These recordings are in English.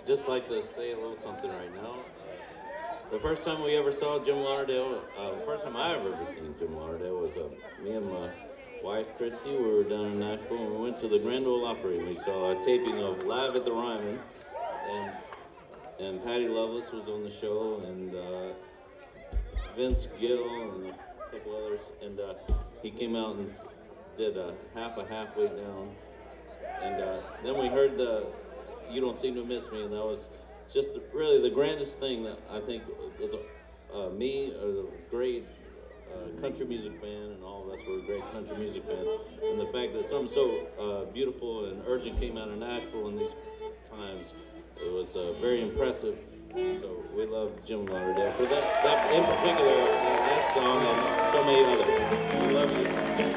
just like to say a little something right now. The first time we ever saw Jim Lauderdale, the first time I ever seen Jim Lauderdale was me and my wife, Christy. We were down in Nashville and we went to the Grand Ole Opry and we saw a taping of Live at the Ryman. And Patty Loveless was on the show and Vince Gill and a couple others. And he came out and did a halfway down. And then we heard the You Don't Seem to Miss Me, and that was just really the grandest thing that I think was me as a great country music fan, and all of us were great country music fans. And the fact that something so beautiful and urgent came out of Nashville in these times, it was very impressive. So we love Jim Lauderdale for that in particular, that song and so many others. We love you.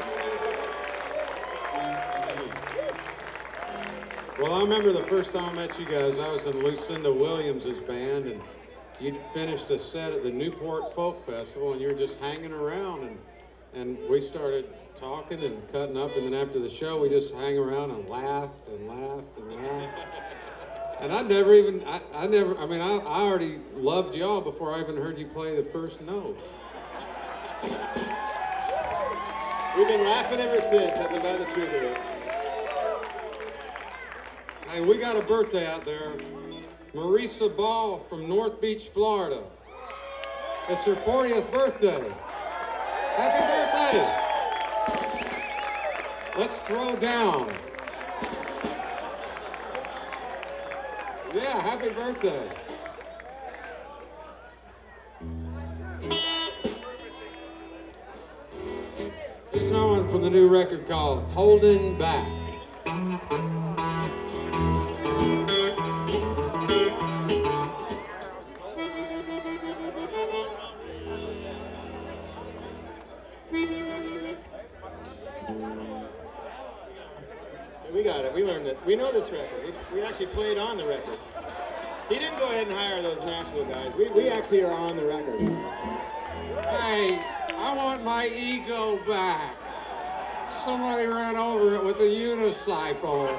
Well, I remember the first time I met you guys, I was in Lucinda Williams' band, and you'd finished a set at the Newport Folk Festival, and you were just hanging around, and we started talking and cutting up, and then after the show, we just hang around and laughed and laughed and laughed. And I already loved y'all before I even heard you play the first note. We've been laughing ever since, that's about the truth of it. Hey, we got a birthday out there. Marisa Ball from North Beach, Florida. It's her 40th birthday. Happy birthday! Let's throw down. Yeah, happy birthday. Here's another one from the new record called Holding Back. We got it. We learned it. We know this record. We actually played on the record. He didn't go ahead and hire those Nashville guys. We actually are on the record. Hey, I want my ego back. Somebody ran over it with a unicycle.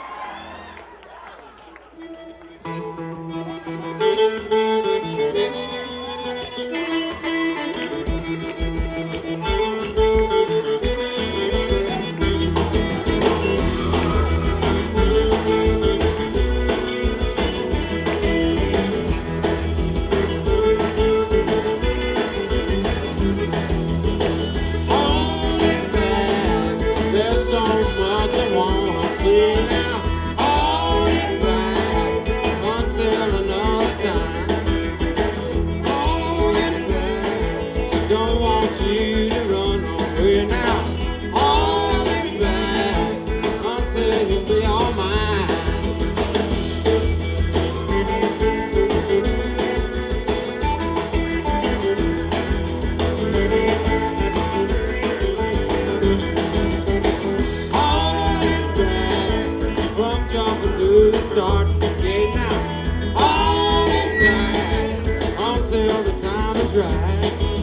Start again now. All it back until the time is right.